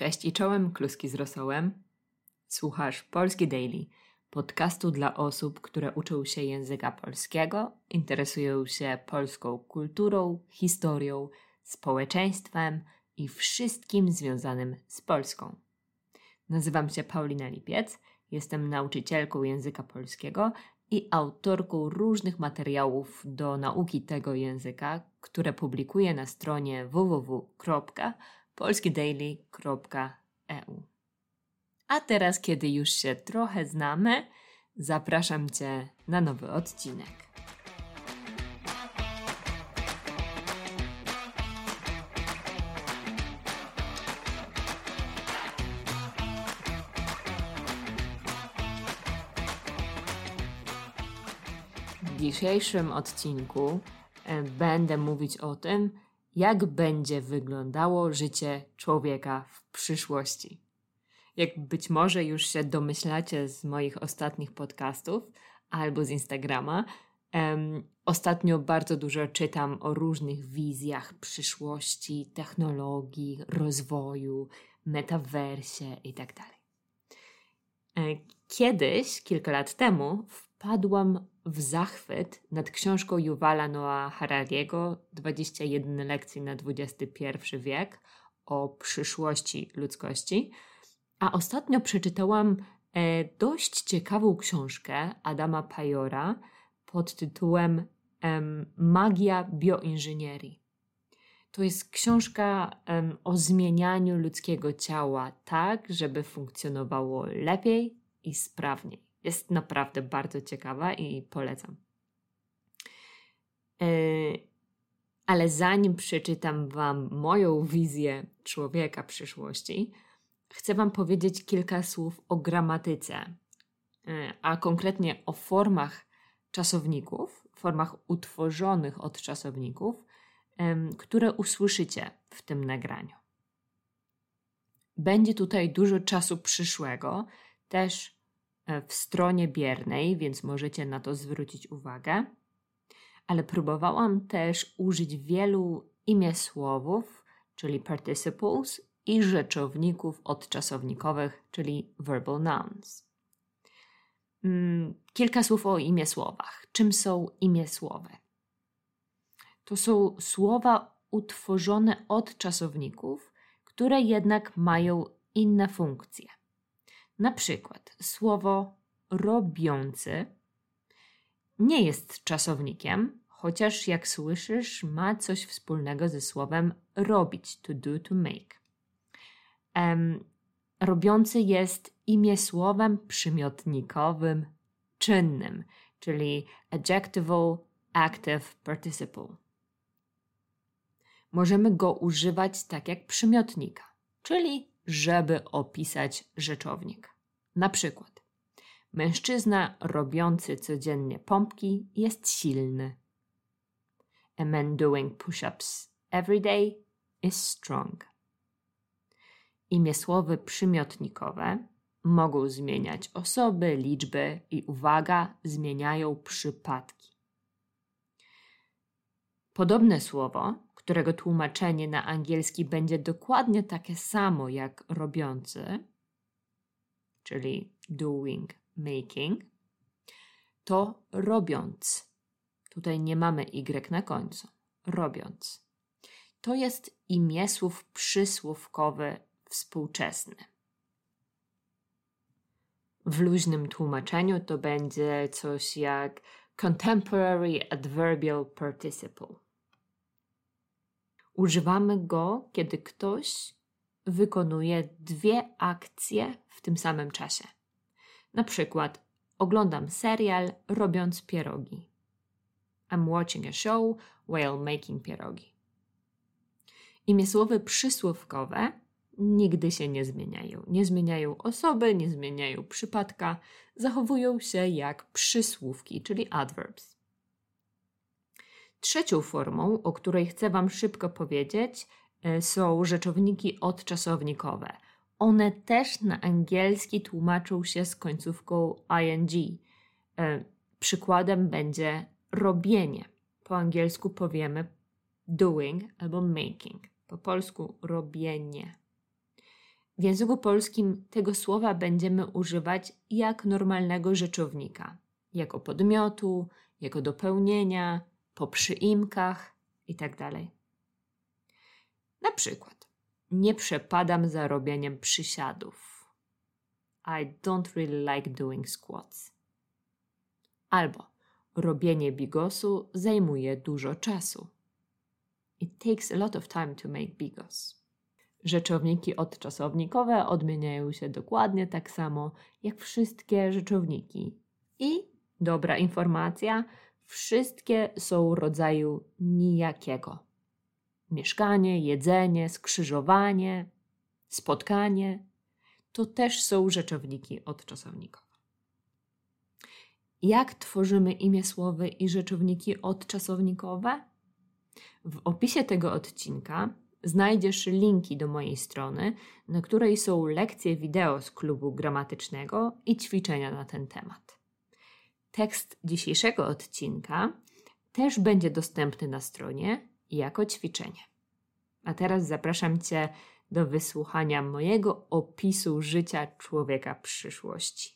Cześć i czołem, kluski z rosołem. Słuchasz Polski Daily, podcastu dla osób, które uczą się języka polskiego, interesują się polską kulturą, historią, społeczeństwem i wszystkim związanym z Polską. Nazywam się Paulina Lipiec, jestem nauczycielką języka polskiego i autorką różnych materiałów do nauki tego języka, które publikuję na stronie www.polskidaily.eu. A teraz, kiedy już się trochę znamy, zapraszam Cię na nowy odcinek. W dzisiejszym odcinku będę mówić o tym, jak będzie wyglądało życie człowieka w przyszłości. Jak być może już się domyślacie z moich ostatnich podcastów albo z Instagrama, ostatnio bardzo dużo czytam o różnych wizjach przyszłości, technologii, rozwoju, metaversie itd. Kiedyś, kilka lat temu, wpadłam w zachwyt nad książką Yuvala Noah Harariego 21 lekcji na XXI wiek o przyszłości ludzkości, a ostatnio przeczytałam dość ciekawą książkę Adama Pajora pod tytułem Magia bioinżynierii. To jest książka o zmienianiu ludzkiego ciała tak, żeby funkcjonowało lepiej i sprawniej. Jest naprawdę bardzo ciekawa i polecam. Ale zanim przeczytam Wam moją wizję człowieka przyszłości, chcę Wam powiedzieć kilka słów o gramatyce, a konkretnie o formach czasowników, formach utworzonych od czasowników, które usłyszycie w tym nagraniu. Będzie tutaj dużo czasu przyszłego, też w stronie biernej, więc możecie na to zwrócić uwagę, ale próbowałam też użyć wielu imiesłowów, czyli participles, i rzeczowników odczasownikowych, czyli verbal nouns. Kilka słów o imiesłowach. Czym są imiesłowy? To są słowa utworzone od czasowników, które jednak mają inne funkcje. Na przykład słowo robiący nie jest czasownikiem, chociaż jak słyszysz, ma coś wspólnego ze słowem robić, to do, to make. Robiący jest imiesłowem przymiotnikowym czynnym, czyli adjectival active participle. Możemy go używać tak jak przymiotnika, czyli żeby opisać rzeczownik. Na przykład, mężczyzna robiący codziennie pompki jest silny. A man doing push-ups every day is strong. Imiesłowy przymiotnikowe mogą zmieniać osoby, liczby i, uwaga, zmieniają przypadki. Podobne słowo, którego tłumaczenie na angielski będzie dokładnie takie samo jak robiący, czyli doing, making, to robiąc. Tutaj nie mamy y na końcu. Robiąc. To jest imiesłów przysłówkowy współczesny. W luźnym tłumaczeniu to będzie coś jak contemporary adverbial participle. Używamy go, kiedy ktoś wykonuje dwie akcje w tym samym czasie. Na przykład oglądam serial robiąc pierogi. I'm watching a show while making pierogi. Imiesłowy przysłówkowe nigdy się nie zmieniają. Nie zmieniają osoby, nie zmieniają przypadka, zachowują się jak przysłówki, czyli adverbs. Trzecią formą, o której chcę Wam szybko powiedzieć, są rzeczowniki odczasownikowe. One też na angielski tłumaczą się z końcówką ing. Przykładem będzie robienie. Po angielsku powiemy doing albo making. Po polsku robienie. W języku polskim tego słowa będziemy używać jak normalnego rzeczownika, jako podmiotu, jako dopełnienia, po przyimkach itd. Na przykład, nie przepadam za robieniem przysiadów. I don't really like doing squats. Albo robienie bigosu zajmuje dużo czasu. It takes a lot of time to make bigos. Rzeczowniki odczasownikowe odmieniają się dokładnie tak samo jak wszystkie rzeczowniki. I dobra informacja, wszystkie są rodzaju nijakiego. Mieszkanie, jedzenie, skrzyżowanie, spotkanie to też są rzeczowniki odczasownikowe. Jak tworzymy imię-słowy i rzeczowniki odczasownikowe? W opisie tego odcinka znajdziesz linki do mojej strony, na której są lekcje wideo z klubu gramatycznego i ćwiczenia na ten temat. Tekst dzisiejszego odcinka też będzie dostępny na stronie jako ćwiczenie. A teraz zapraszam Cię do wysłuchania mojego opisu życia człowieka przyszłości.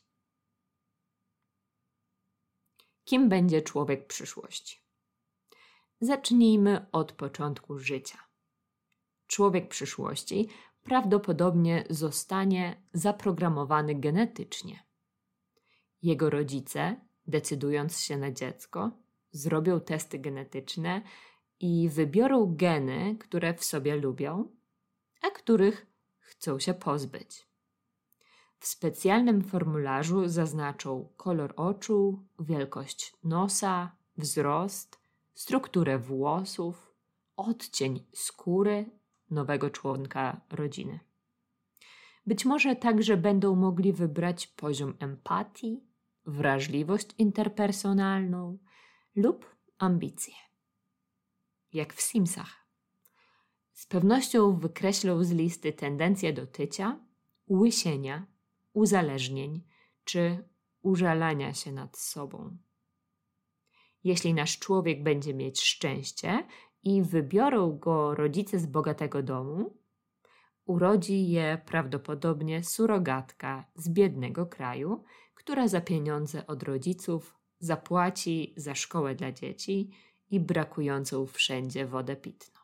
Kim będzie człowiek przyszłości? Zacznijmy od początku życia. Człowiek przyszłości prawdopodobnie zostanie zaprogramowany genetycznie. Jego rodzice, decydując się na dziecko, zrobią testy genetyczne i wybiorą geny, które w sobie lubią, a których chcą się pozbyć. W specjalnym formularzu zaznaczą kolor oczu, wielkość nosa, wzrost, strukturę włosów, odcień skóry nowego członka rodziny. Być może także będą mogli wybrać poziom empatii, wrażliwość interpersonalną lub ambicje. Jak w Simsach. Z pewnością wykreślą z listy tendencje do tycia, łysienia, uzależnień czy użalania się nad sobą. Jeśli nasz człowiek będzie mieć szczęście i wybiorą go rodzice z bogatego domu, urodzi je prawdopodobnie surogatka z biednego kraju, która za pieniądze od rodziców zapłaci za szkołę dla dzieci i brakującą wszędzie wodę pitną.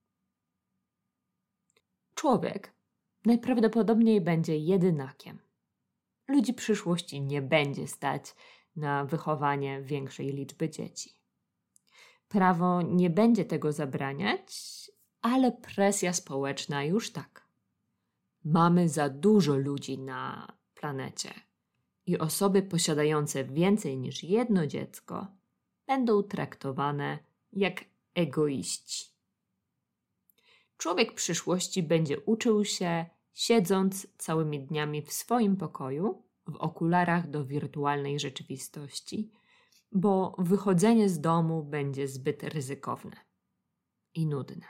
Człowiek najprawdopodobniej będzie jedynakiem. Ludzi przyszłości nie będzie stać na wychowanie większej liczby dzieci. Prawo nie będzie tego zabraniać, ale presja społeczna już tak. Mamy za dużo ludzi na planecie i osoby posiadające więcej niż jedno dziecko będą traktowane jak egoiści. Człowiek przyszłości będzie uczył się, siedząc całymi dniami w swoim pokoju, w okularach do wirtualnej rzeczywistości, bo wychodzenie z domu będzie zbyt ryzykowne i nudne.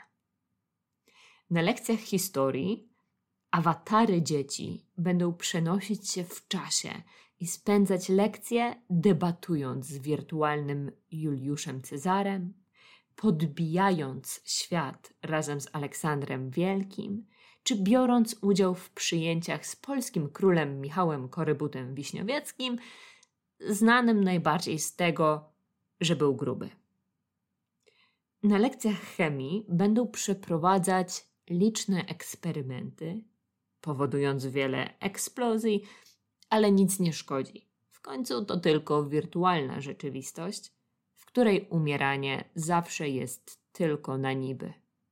Na lekcjach historii awatary dzieci będą przenosić się w czasie i spędzać lekcje debatując z wirtualnym Juliuszem Cezarem, podbijając świat razem z Aleksandrem Wielkim, czy biorąc udział w przyjęciach z polskim królem Michałem Korybutem Wiśniowieckim, znanym najbardziej z tego, że był gruby. Na lekcjach chemii będą przeprowadzać liczne eksperymenty, powodując wiele eksplozji, ale nic nie szkodzi. W końcu to tylko wirtualna rzeczywistość, w której umieranie zawsze jest tylko na niby.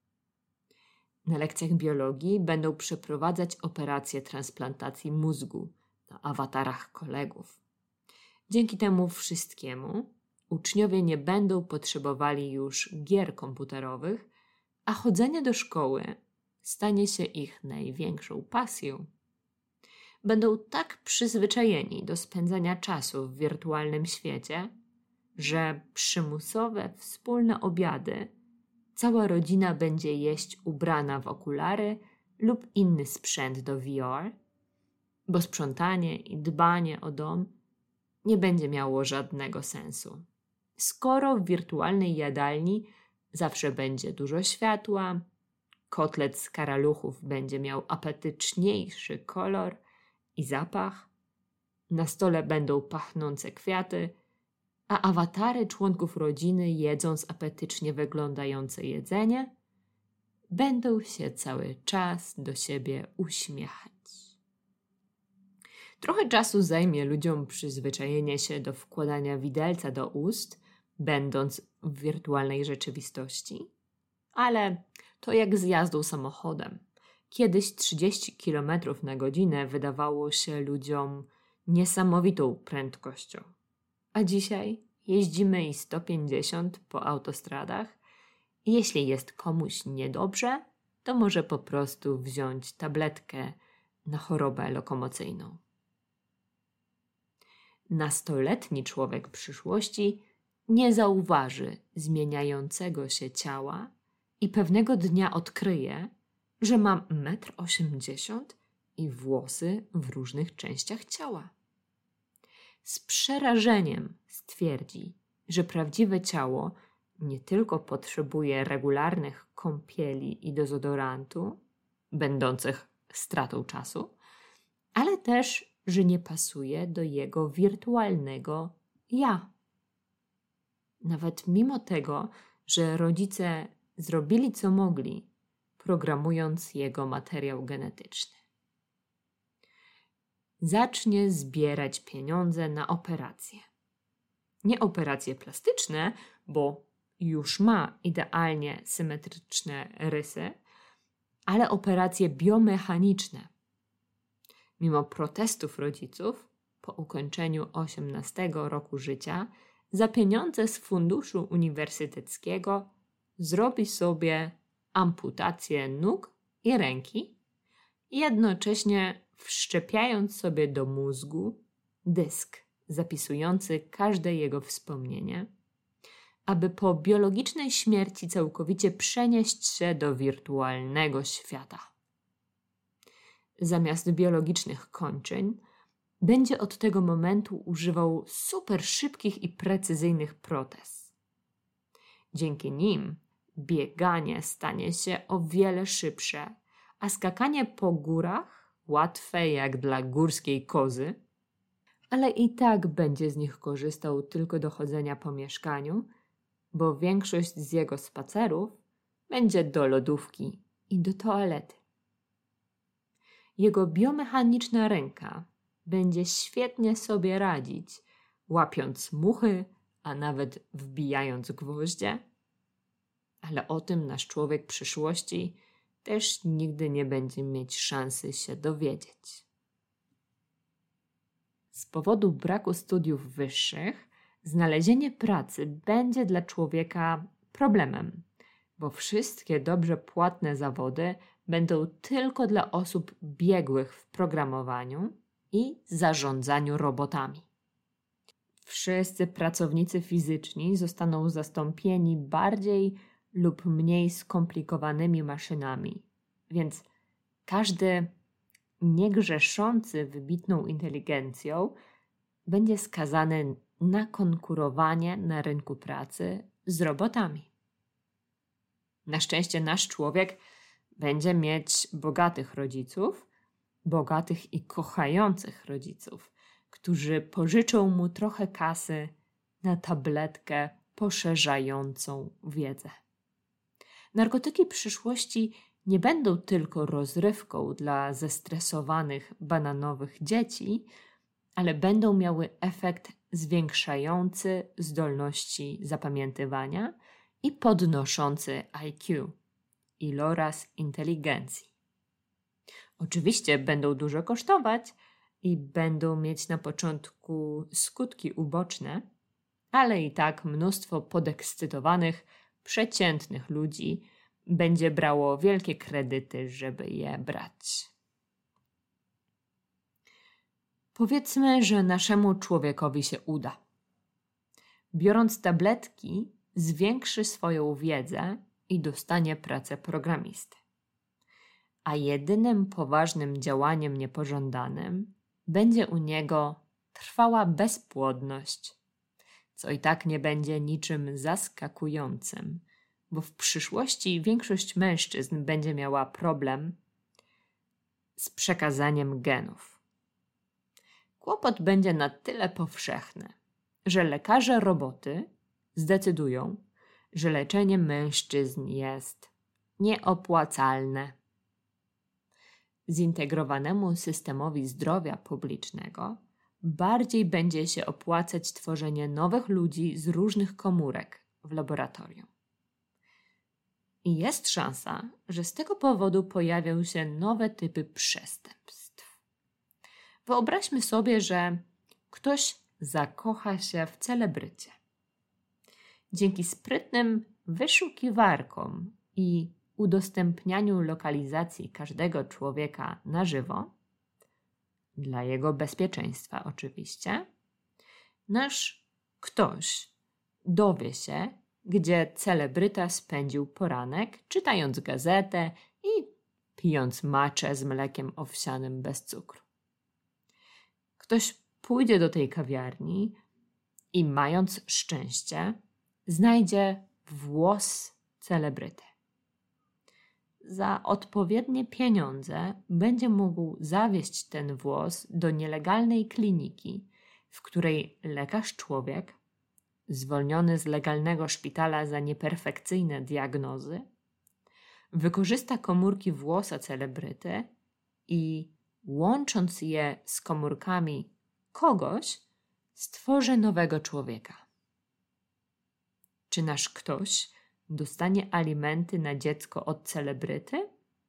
Na lekcjach biologii będą przeprowadzać operacje transplantacji mózgu na awatarach kolegów. Dzięki temu wszystkiemu uczniowie nie będą potrzebowali już gier komputerowych, a chodzenie do szkoły stanie się ich największą pasją. Będą tak przyzwyczajeni do spędzania czasu w wirtualnym świecie, że przymusowe wspólne obiady cała rodzina będzie jeść ubrana w okulary lub inny sprzęt do VR, bo sprzątanie i dbanie o dom nie będzie miało żadnego sensu. Skoro w wirtualnej jadalni zawsze będzie dużo światła, kotlet z karaluchów będzie miał apetyczniejszy kolor i zapach, na stole będą pachnące kwiaty, a awatary członków rodziny, jedząc apetycznie wyglądające jedzenie, będą się cały czas do siebie uśmiechać. Trochę czasu zajmie ludziom przyzwyczajenie się do wkładania widelca do ust, będąc w wirtualnej rzeczywistości, ale to jak z jazdą samochodem. Kiedyś 30 km na godzinę wydawało się ludziom niesamowitą prędkością, a dzisiaj jeździmy i 150 po autostradach i jeśli jest komuś niedobrze, to może po prostu wziąć tabletkę na chorobę lokomocyjną. Nastoletni człowiek przyszłości nie zauważy zmieniającego się ciała i pewnego dnia odkryje, że ma 1,80 m i włosy w różnych częściach ciała. Z przerażeniem stwierdzi, że prawdziwe ciało nie tylko potrzebuje regularnych kąpieli i dezodorantu, będących stratą czasu, ale też, że nie pasuje do jego wirtualnego ja. Nawet mimo tego, że rodzice zrobili co mogli, programując jego materiał genetyczny. Zacznie zbierać pieniądze na operacje. Nie operacje plastyczne, bo już ma idealnie symetryczne rysy, ale operacje biomechaniczne. Mimo protestów rodziców, po ukończeniu 18 roku życia, za pieniądze z funduszu uniwersyteckiego zrobi sobie amputację nóg i ręki, jednocześnie wszczepiając sobie do mózgu dysk zapisujący każde jego wspomnienie, aby po biologicznej śmierci całkowicie przenieść się do wirtualnego świata. Zamiast biologicznych kończyn będzie od tego momentu używał super szybkich i precyzyjnych protez. Dzięki nim bieganie stanie się o wiele szybsze, a skakanie po górach łatwe jak dla górskiej kozy, ale i tak będzie z nich korzystał tylko do chodzenia po mieszkaniu, bo większość z jego spacerów będzie do lodówki i do toalety. Jego biomechaniczna ręka będzie świetnie sobie radzić, łapiąc muchy, a nawet wbijając gwoździe, ale o tym nasz człowiek przyszłości też nigdy nie będzie mieć szansy się dowiedzieć. Z powodu braku studiów wyższych znalezienie pracy będzie dla człowieka problemem, bo wszystkie dobrze płatne zawody będą tylko dla osób biegłych w programowaniu i zarządzaniu robotami. Wszyscy pracownicy fizyczni zostaną zastąpieni bardziej lub mniej skomplikowanymi maszynami, więc każdy niegrzeszący wybitną inteligencją będzie skazany na konkurowanie na rynku pracy z robotami. Na szczęście nasz człowiek będzie mieć bogatych rodziców, bogatych i kochających rodziców, którzy pożyczą mu trochę kasy na tabletkę poszerzającą wiedzę. Narkotyki przyszłości nie będą tylko rozrywką dla zestresowanych bananowych dzieci, ale będą miały efekt zwiększający zdolności zapamiętywania i podnoszący IQ, iloraz inteligencji. Oczywiście będą dużo kosztować i będą mieć na początku skutki uboczne, ale i tak mnóstwo podekscytowanych, przeciętnych ludzi będzie brało wielkie kredyty, żeby je brać. Powiedzmy, że naszemu człowiekowi się uda. Biorąc tabletki, zwiększy swoją wiedzę i dostanie pracę programisty. A jedynym poważnym działaniem niepożądanym będzie u niego trwała bezpłodność, co i tak nie będzie niczym zaskakującym, bo w przyszłości większość mężczyzn będzie miała problem z przekazaniem genów. Kłopot będzie na tyle powszechny, że lekarze roboty zdecydują, że leczenie mężczyzn jest nieopłacalne. Zintegrowanemu systemowi zdrowia publicznego bardziej będzie się opłacać tworzenie nowych ludzi z różnych komórek w laboratorium. I jest szansa, że z tego powodu pojawią się nowe typy przestępstw. Wyobraźmy sobie, że ktoś zakocha się w celebrycie. Dzięki sprytnym wyszukiwarkom i udostępnianiu lokalizacji każdego człowieka na żywo, dla jego bezpieczeństwa oczywiście, nasz ktoś dowie się, gdzie celebryta spędził poranek, czytając gazetę i pijąc matchę z mlekiem owsianym bez cukru. Ktoś pójdzie do tej kawiarni i mając szczęście, znajdzie włos celebryty. Za odpowiednie pieniądze będzie mógł zawieźć ten włos do nielegalnej kliniki, w której lekarz człowiek, zwolniony z legalnego szpitala za nieperfekcyjne diagnozy, wykorzysta komórki włosa celebryty i łącząc je z komórkami kogoś, stworzy nowego człowieka. Czy nasz ktoś dostanie alimenty na dziecko od celebryty?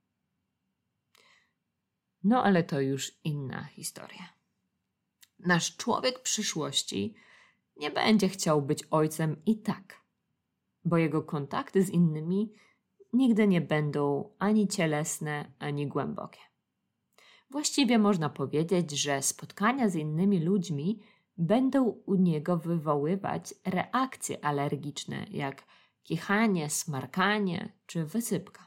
No ale to już inna historia. Nasz człowiek przyszłości nie będzie chciał być ojcem i tak, bo jego kontakty z innymi nigdy nie będą ani cielesne, ani głębokie. Właściwie można powiedzieć, że spotkania z innymi ludźmi będą u niego wywoływać reakcje alergiczne, jak kichanie, smarkanie czy wysypka.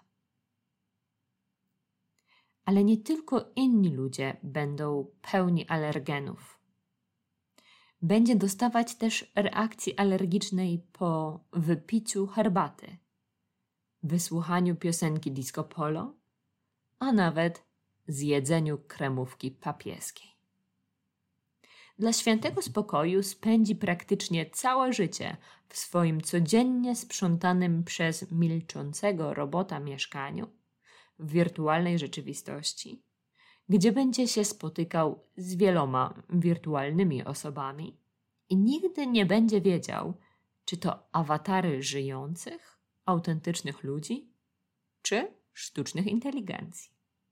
Ale nie tylko inni ludzie będą pełni alergenów. Będzie dostawać też reakcji alergicznej po wypiciu herbaty, wysłuchaniu piosenki disco polo, a nawet zjedzeniu kremówki papieskiej. Dla świętego spokoju spędzi praktycznie całe życie w swoim codziennie sprzątanym przez milczącego robota mieszkaniu w wirtualnej rzeczywistości, gdzie będzie się spotykał z wieloma wirtualnymi osobami i nigdy nie będzie wiedział, czy to awatary żyjących, autentycznych ludzi, czy sztucznych inteligencji.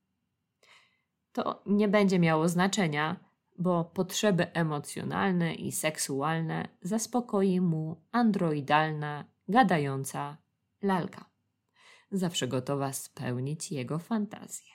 To nie będzie miało znaczenia, bo potrzeby emocjonalne i seksualne zaspokoi mu androidalna, gadająca lalka, zawsze gotowa spełnić jego fantazję.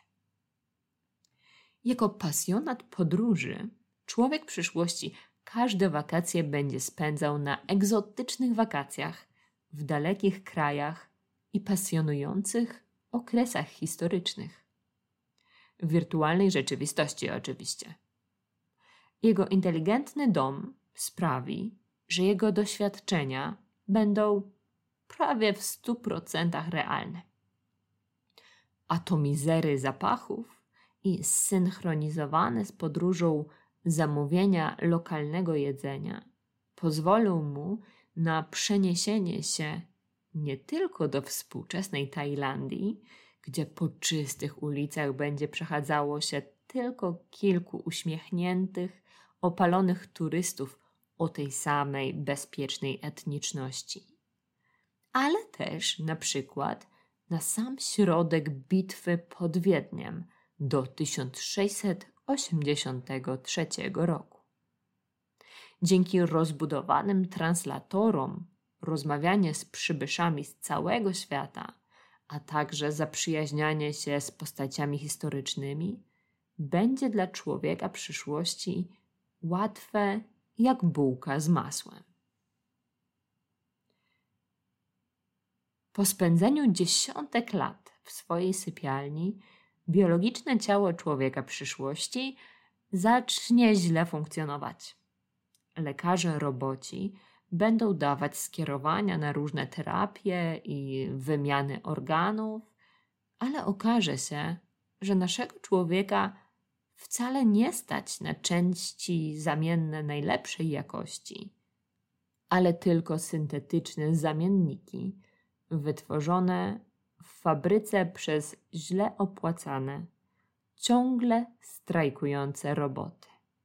Jako pasjonat podróży, człowiek przyszłości każde wakacje będzie spędzał na egzotycznych wakacjach, w dalekich krajach i pasjonujących okresach historycznych. W wirtualnej rzeczywistości oczywiście. Jego inteligentny dom sprawi, że jego doświadczenia będą prawie w 100% realne. Atomizery zapachów i zsynchronizowane z podróżą zamówienia lokalnego jedzenia pozwolą mu na przeniesienie się nie tylko do współczesnej Tajlandii, gdzie po czystych ulicach będzie przechadzało się tylko kilku uśmiechniętych, opalonych turystów o tej samej bezpiecznej etniczności, ale też na przykład na sam środek bitwy pod Wiedniem do 1683 roku. Dzięki rozbudowanym translatorom rozmawianie z przybyszami z całego świata, a także zaprzyjaźnianie się z postaciami historycznymi będzie dla człowieka przyszłości łatwe jak bułka z masłem. Po spędzeniu dziesiątek lat w swojej sypialni biologiczne ciało człowieka przyszłości zacznie źle funkcjonować. Lekarze roboci będą dawać skierowania na różne terapie i wymiany organów, ale okaże się, że naszego człowieka wcale nie stać na części zamienne najlepszej jakości, ale tylko syntetyczne zamienniki wytworzone w fabryce przez źle opłacane, ciągle strajkujące roboty.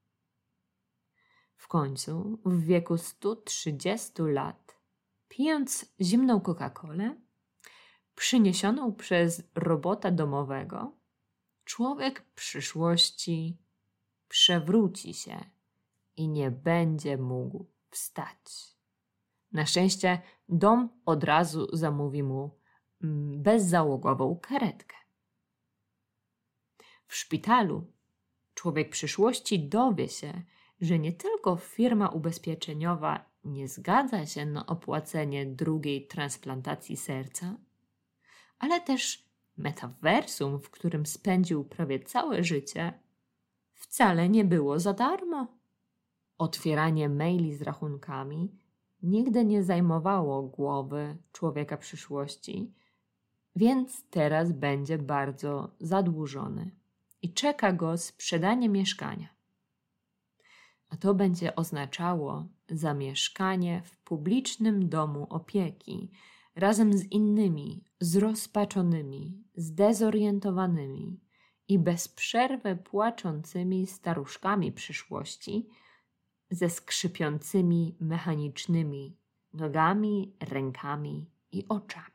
W końcu, w wieku 130 lat, pijąc zimną Coca-Colę, przyniesioną przez robota domowego, człowiek przyszłości przewróci się i nie będzie mógł wstać. Na szczęście dom od razu zamówi mu bezzałogową karetkę. W szpitalu człowiek przyszłości dowie się, że nie tylko firma ubezpieczeniowa nie zgadza się na opłacenie drugiej transplantacji serca, ale też metaversum, w którym spędził prawie całe życie, wcale nie było za darmo. Otwieranie maili z rachunkami nigdy nie zajmowało głowy człowieka przyszłości, więc teraz będzie bardzo zadłużony i czeka go sprzedanie mieszkania. A to będzie oznaczało zamieszkanie w publicznym domu opieki razem z innymi zrozpaczonymi, zdezorientowanymi i bez przerwy płaczącymi staruszkami przyszłości ze skrzypiącymi mechanicznymi nogami, rękami i oczami.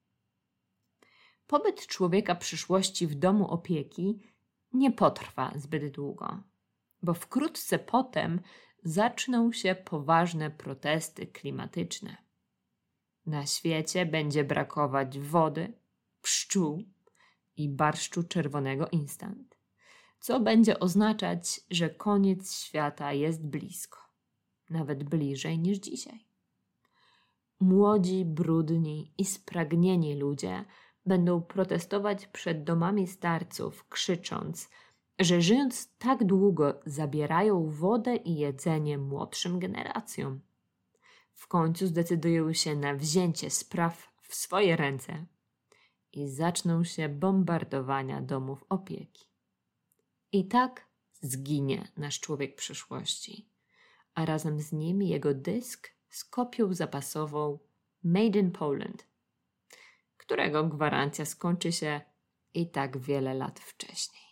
Pobyt człowieka przyszłości w domu opieki nie potrwa zbyt długo, bo wkrótce potem zaczną się poważne protesty klimatyczne. Na świecie będzie brakować wody, pszczół i barszczu czerwonego instant, co będzie oznaczać, że koniec świata jest blisko, nawet bliżej niż dzisiaj. Młodzi, brudni i spragnieni ludzie będą protestować przed domami starców, krzycząc, że żyjąc tak długo zabierają wodę i jedzenie młodszym generacjom. W końcu zdecydują się na wzięcie spraw w swoje ręce i zaczną się bombardowania domów opieki. I tak zginie nasz człowiek przyszłości, a razem z nim jego dysk z kopią zapasową Made in Poland, którego gwarancja skończy się i tak wiele lat wcześniej.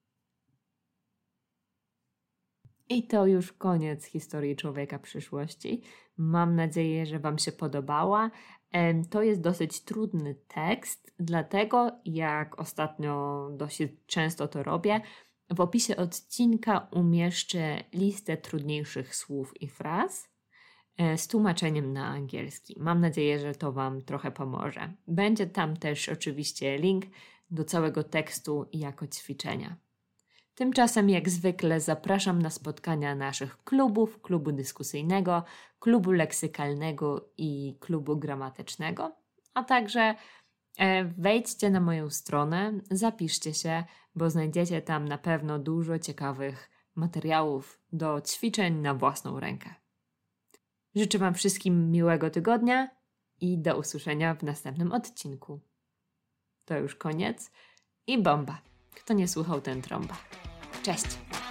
I to już koniec historii człowieka przyszłości. Mam nadzieję, że Wam się podobała. To jest dosyć trudny tekst, dlatego jak ostatnio dosyć często to robię, w opisie odcinka umieszczę listę trudniejszych słów i fraz z tłumaczeniem na angielski. Mam nadzieję, że to Wam trochę pomoże. Będzie tam też oczywiście link do całego tekstu jako ćwiczenia. Tymczasem jak zwykle zapraszam na spotkania naszych klubów, klubu dyskusyjnego, klubu leksykalnego i klubu gramatycznego, a także wejdźcie na moją stronę, zapiszcie się, bo znajdziecie tam na pewno dużo ciekawych materiałów do ćwiczeń na własną rękę. Życzę Wam wszystkim miłego tygodnia i do usłyszenia w następnym odcinku. To już koniec i bomba. Kto nie słuchał, ten trąba. Cześć!